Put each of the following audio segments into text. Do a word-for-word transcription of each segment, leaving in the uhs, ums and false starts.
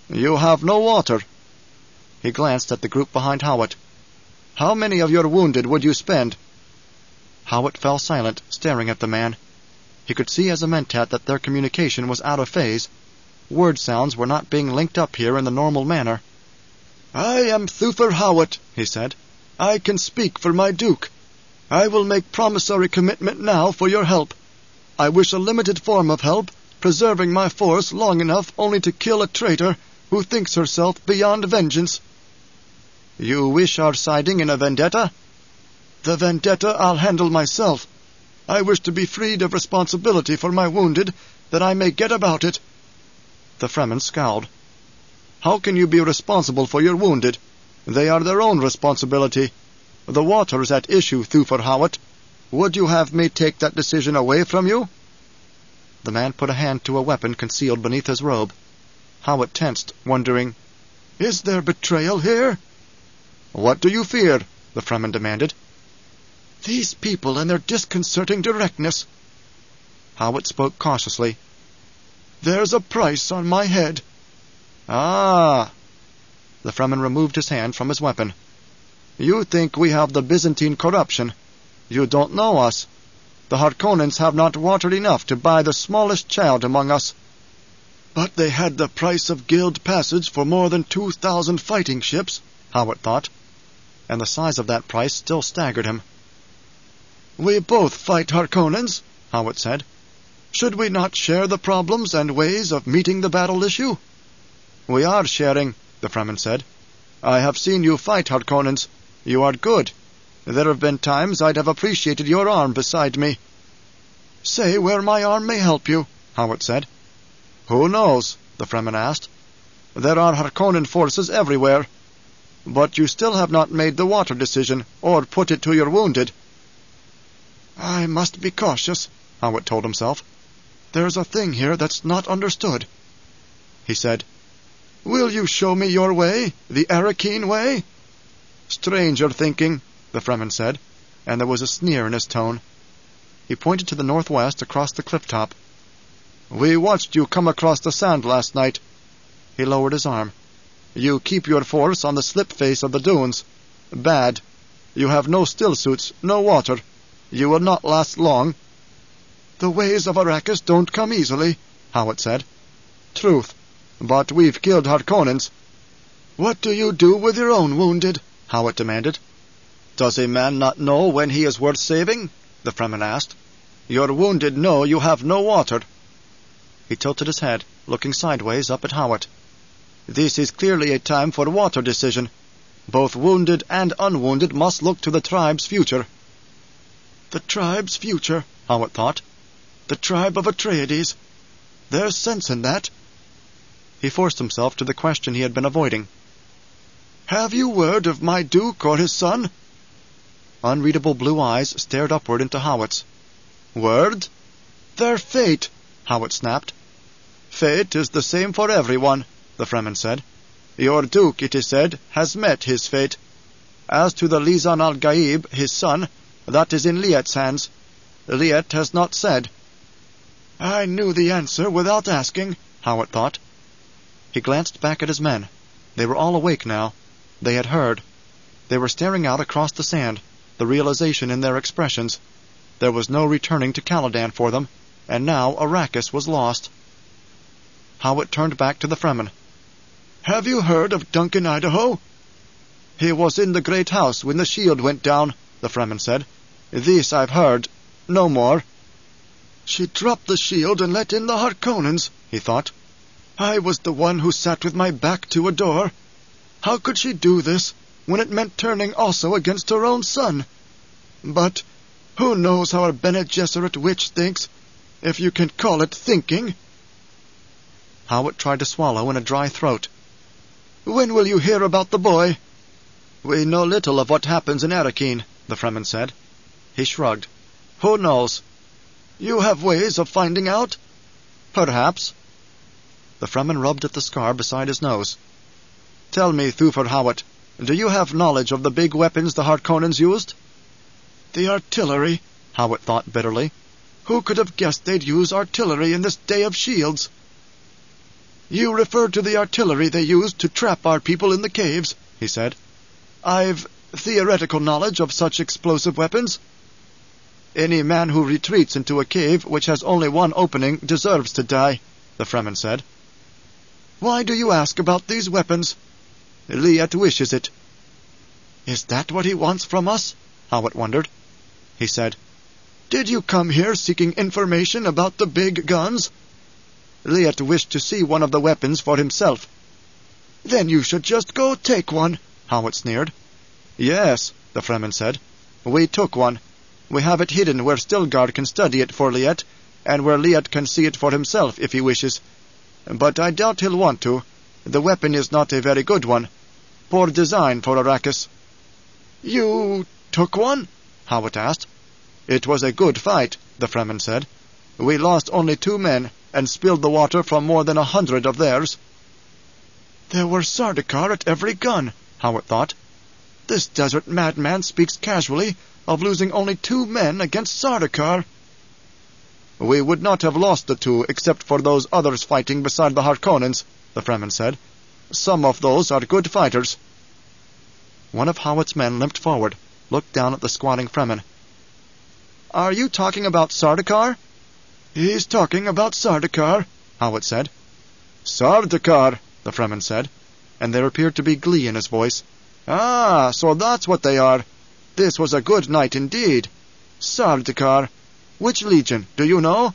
You have no water. He glanced at the group behind Hawat. How many of your wounded would you spend? Hawat fell silent, staring at the man. He could see as a mentat that their communication was out of phase. Word sounds were not being linked up here in the normal manner. I am Thufir Hawat, he said. I can speak for my Duke. I will make promissory commitment now for your help. I wish a limited form of help, preserving my force long enough only to kill a traitor who thinks herself beyond vengeance. You wish our siding in a vendetta? The vendetta I'll handle myself. I wish to be freed of responsibility for my wounded, that I may get about it. The Fremen scowled. How can you be responsible for your wounded? They are their own responsibility. The water's at issue, Thufir Hawat. Would you have me take that decision away from you? The man put a hand to a weapon concealed beneath his robe. Hawat tensed, wondering, Is there betrayal here? What do you fear? The Fremen demanded. These people and their disconcerting directness. Hawat spoke cautiously. There's a price on my head. Ah! The Fremen removed his hand from his weapon. You think we have the Byzantine corruption. You don't know us. The Harkonnens have not water enough to buy the smallest child among us. But they had the price of guild passage for more than two thousand fighting ships, Hawat thought, and the size of that price still staggered him. We both fight Harkonnens, Hawat said. Should we not share the problems and ways of meeting the battle issue? We are sharing, the Fremen said. I have seen you fight Harkonnens. You are good. There have been times I'd have appreciated your arm beside me. Say where my arm may help you, Hawat said. Who knows? The Fremen asked. There are Harkonnen forces everywhere. But you still have not made the water decision, or put it to your wounded. I must be cautious, Hawat told himself. There's a thing here that's not understood. He said, Will you show me your way, the Arakeen way? Stranger thinking, the Fremen said, and there was a sneer in his tone. He pointed to the northwest across the cliff top. We watched you come across the sand last night. He lowered his arm. You keep your force on the slip face of the dunes. Bad. You have no still suits, no water. You will not last long. The ways of Arrakis don't come easily, Hawat said. Truth. But we've killed Harkonnens. What do you do with your own wounded? Hawat demanded. Does a man not know when he is worth saving? The Fremen asked. Your wounded know you have no water. He tilted his head, looking sideways up at Hawat. This is clearly a time for water decision. Both wounded and unwounded must look to the tribe's future. The tribe's future, Hawat thought. The tribe of Atreides. There's sense in that. He forced himself to the question he had been avoiding. Have you word of my Duke or his son? Unreadable blue eyes stared upward into Hawat's. Word? Their fate, Hawat snapped. Fate is the same for everyone, the Fremen said. Your Duke, it is said, has met his fate. As to the Lisan al-Gaib, his son, that is in Liet's hands. Liet has not said. I knew the answer without asking, Hawat thought. He glanced back at his men. They were all awake now. They had heard. They were staring out across the sand, the realization in their expressions. There was no returning to Caladan for them, and now Arrakis was lost. Hawat turned back to the Fremen. Have you heard of Duncan Idaho? He was in the great house when the shield went down, the Fremen said. This I've heard. No more. She dropped the shield and let in the Harkonnens, he thought. I was the one who sat with my back to a door. How could she do this, when it meant turning also against her own son? But who knows how a Bene Gesserit witch thinks, if you can call it thinking? Hawat tried to swallow in a dry throat. When will you hear about the boy? We know little of what happens in Arakeen, the Fremen said. He shrugged. Who knows? You have ways of finding out? Perhaps. The Fremen rubbed at the scar beside his nose. Tell me, Thufir Hawat, do you have knowledge of the big weapons the Harkonnens used? The artillery, Hawat thought bitterly. Who could have guessed they'd use artillery in this day of shields? "You refer to the artillery they used to trap our people in the caves," he said. "I've theoretical knowledge of such explosive weapons." "Any man who retreats into a cave which has only one opening deserves to die," the Fremen said. "Why do you ask about these weapons?" "Liet wishes it." "Is that what he wants from us?" Hawat wondered. He said, "Did you come here seeking information about the big guns?" "Liet wished to see one of the weapons for himself." "Then you should just go take one," Hawat sneered. "Yes," the Fremen said. "We took one. We have it hidden where Stilgar can study it for Liet, and where Liet can see it for himself if he wishes. But I doubt he'll want to. The weapon is not a very good one. Poor design for Arrakis." "You took one?" Hawat asked. "It was a good fight," the Fremen said. "We lost only two men, and spilled the water from more than a hundred of theirs." There were Sardaukar at every gun, Hawat thought. This desert madman speaks casually of losing only two men against Sardaukar. "We would not have lost the two except for those others fighting beside the Harkonnens," the Fremen said. "Some of those are good fighters." One of Hawat's men limped forward, looked down at the squatting Fremen. "Are you talking about Sardaukar?" "He's talking about Sardaukar," Hawat said. "Sardaukar," the Fremen said, and there appeared to be glee in his voice. "Ah, so that's what they are. This was a good night indeed. Sardaukar. Which legion, do you know?"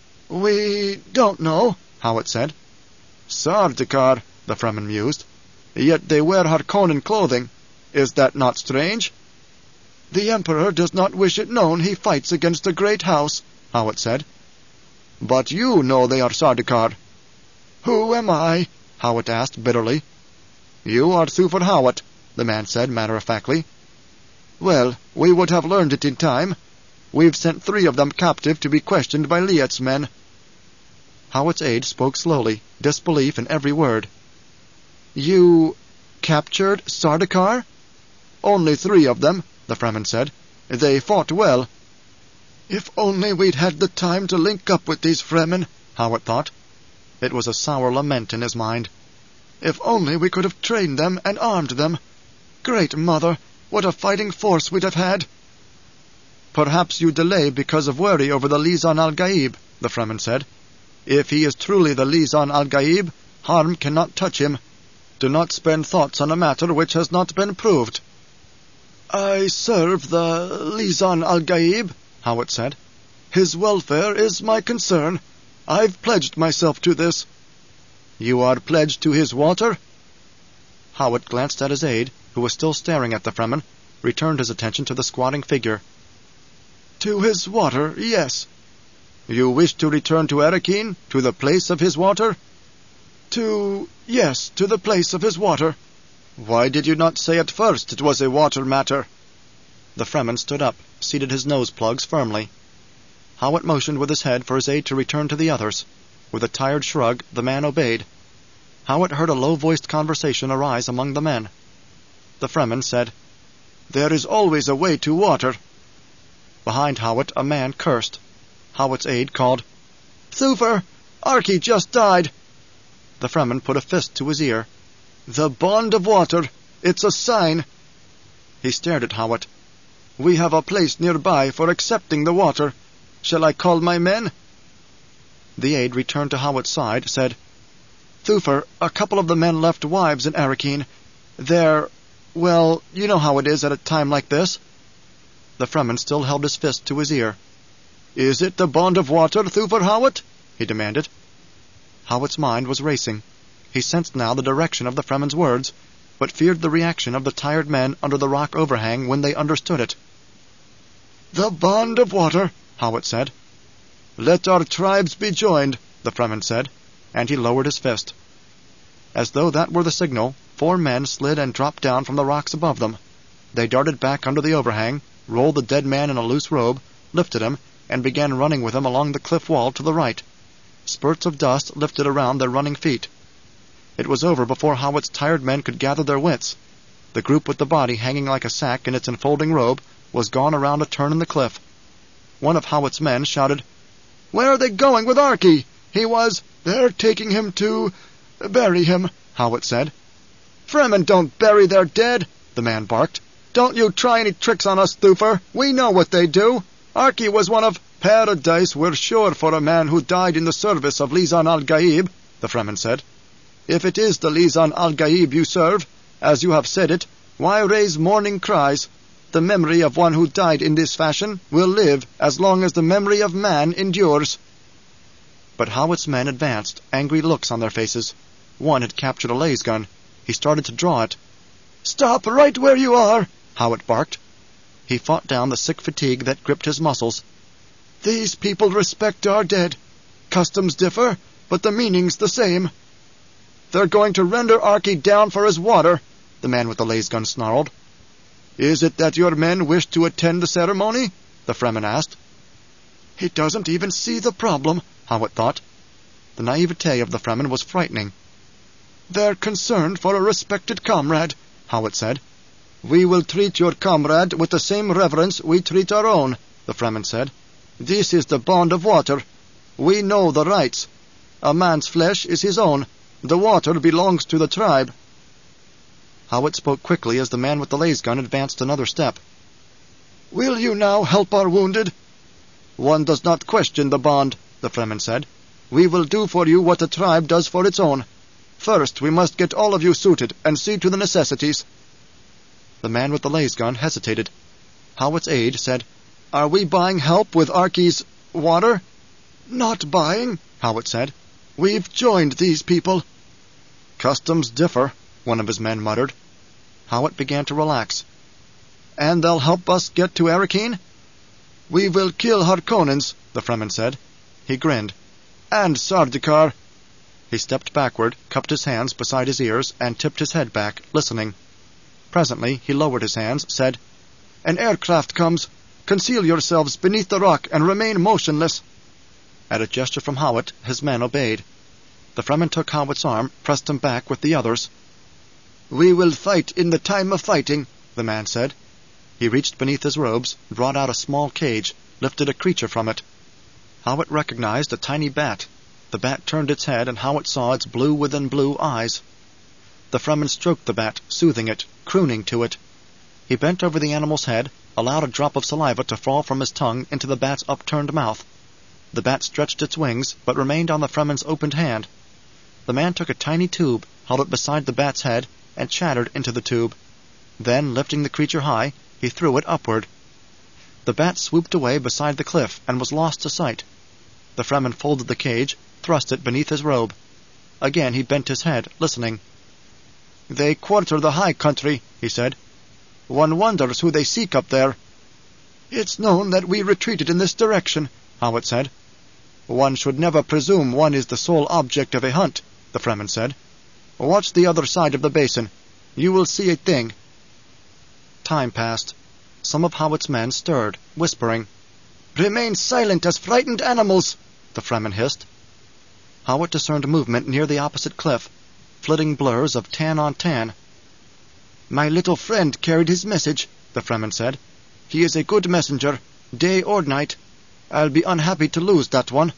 "We don't know," Hawat said. "Sardaukar," the Fremen mused. "Yet they wear Harkonnen clothing. Is that not strange?" "The Emperor does not wish it known he fights against a great house," Hawat said. "But you know they are Sardaukar." "Who am I?" Hawat asked bitterly. "You are Thufir Hawat," the man said matter-of-factly. "Well, we would have learned it in time. We've sent three of them captive to be questioned by Liet's men." Hawat's aide spoke slowly, disbelief in every word. "You captured Sardaukar?" "Only three of them," the Fremen said. "They fought well." "If only we'd had the time to link up with these Fremen," Hawat thought. It was a sour lament in his mind. "If only we could have trained them and armed them. Great Mother, what a fighting force we'd have had!" "Perhaps you delay because of worry over the Lisan al-Gaib," the Fremen said. "If he is truly the Lisan al-Gaib, harm cannot touch him. Do not spend thoughts on a matter which has not been proved." "I serve the Lisan al-Gaib," Hawat said. "His welfare is my concern. I've pledged myself to this." "You are pledged to his water?" Hawat glanced at his aide, who was still staring at the Fremen, returned his attention to the squatting figure. "To his water, yes." "You wish to return to Arrakeen, to the place of his water?" To... yes, to the place of his water." "Why did you not say at first it was a water matter?" The Fremen stood up, seated his nose-plugs firmly. Hawat motioned with his head for his aide to return to the others. With a tired shrug, the man obeyed. Hawat heard a low-voiced conversation arise among the men. The Fremen said, "There is always a way to water." Behind Hawat, a man cursed. Hawat's aide called, "Thufir! Arki just died!" The Fremen put a fist to his ear. "The bond of water! It's a sign!" He stared at Hawat. "We have a place nearby for accepting the water. Shall I call my men?" The aide returned to Hawat's side, said, "Thufir, a couple of the men left wives in Arrakeen. They're... well, you know how it is at a time like this." The Fremen still held his fist to his ear. "Is it the bond of water, Thufir Hawat?" he demanded. Hawat's mind was racing. He sensed now the direction of the Fremen's words, but feared the reaction of the tired men under the rock overhang when they understood it. "The bond of water," Hawat said. "Let our tribes be joined," the Fremen said, and he lowered his fist. As though that were the signal, four men slid and dropped down from the rocks above them. They darted back under the overhang, rolled the dead man in a loose robe, lifted him, and began running with him along the cliff wall to the right. Spurts of dust lifted around their running feet. It was over before Hawat's tired men could gather their wits. The group with the body hanging like a sack in its enfolding robe was gone around a turn in the cliff. One of Hawat's men shouted, "Where are they going with Arki? He was... they're taking him to... "Bury him," Hawat said. "Fremen don't bury their dead," the man barked. "Don't you try any tricks on us, Thufir. We know what they do. Arky was one of—" "Paradise we're sure for a man who died in the service of Lisan al-Gaib," the Fremen said. "If it is the Lisan al-Gaib you serve, as you have said it, why raise mourning cries? The memory of one who died in this fashion will live as long as the memory of man endures." But Hawat's men advanced, angry looks on their faces. One had captured a laser gun. He started to draw it. "Stop right where you are!" Hawat barked. He fought down the sick fatigue that gripped his muscles. "These people respect our dead. Customs differ, but the meaning's the same." "They're going to render Arky down for his water," the man with the laser gun snarled. "Is it that your men wish to attend the ceremony?" the Fremen asked. "He doesn't even see the problem," Hawat thought. The naivete of the Fremen was frightening. "They're concerned for a respected comrade," Hawat said. "We will treat your comrade with the same reverence we treat our own," the Fremen said. "This is the bond of water. We know the rights. A man's flesh is his own. The water belongs to the tribe." Hawat spoke quickly as the man with the laser gun advanced another step. "Will you now help our wounded?" "One does not question the bond," the Fremen said. "We will do for you what the tribe does for its own. First, we must get all of you suited and see to the necessities." The man with the laser gun hesitated. Hawat's aide said, "Are we buying help with Arky's water?" "Not buying," Hawat said. "We've joined these people." "Customs differ," one of his men muttered. Hawat began to relax. "And they'll help us get to Arrakeen?" "We will kill Harkonnens," the Fremen said. He grinned. "And Sardaukar." He stepped backward, cupped his hands beside his ears, and tipped his head back, listening. Presently he lowered his hands, said, "An aircraft comes. Conceal yourselves beneath the rock and remain motionless." At a gesture from Hawat, his men obeyed. The Fremen took Hawat's arm, pressed him back with the others. "We will fight in the time of fighting," the man said. He reached beneath his robes, brought out a small cage, lifted a creature from it. Hawat recognized a tiny bat. The bat turned its head, and Hawat saw its blue within blue eyes. The Fremen stroked the bat, soothing it, crooning to it. He bent over the animal's head, allowed a drop of saliva to fall from his tongue into the bat's upturned mouth. The bat stretched its wings, but remained on the Fremen's opened hand. The man took a tiny tube, held it beside the bat's head, and chattered into the tube. Then, lifting the creature high, he threw it upward. The bat swooped away beside the cliff and was lost to sight. The Fremen folded the cage, thrust it beneath his robe. Again he bent his head, listening. "They quarter the high country," he said. "One wonders who they seek up there." "It's known that we retreated in this direction," Hawat said. "One should never presume one is the sole object of a hunt," the Fremen said. "Watch the other side of the basin. You will see a thing." Time passed. Some of Hawat's men stirred, whispering. "Remain silent as frightened animals," the Fremen hissed. Hawat discerned movement near the opposite cliff, flitting blurs of tan on tan. "My little friend carried his message," the Fremen said. "He is a good messenger, day or night. I'll be unhappy to lose that one."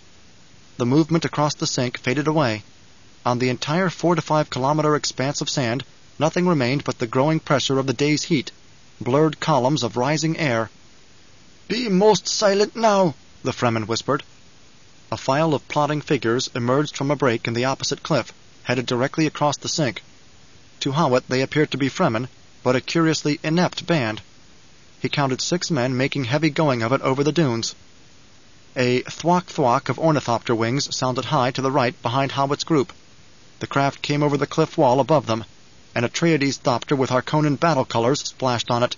The movement across the sink faded away. On the entire four to five kilometer expanse of sand, nothing remained but the growing pressure of the day's heat, blurred columns of rising air. "Be most silent now," the Fremen whispered. A file of plodding figures emerged from a break in the opposite cliff, headed directly across the sink. To Hawat they appeared to be Fremen, but a curiously inept band. He counted six men making heavy going of it over the dunes. A thwack-thwack of ornithopter wings sounded high to the right behind Hawat's group. The craft came over the cliff wall above them. An Atreides thopter with Harkonnen battle colors splashed on it.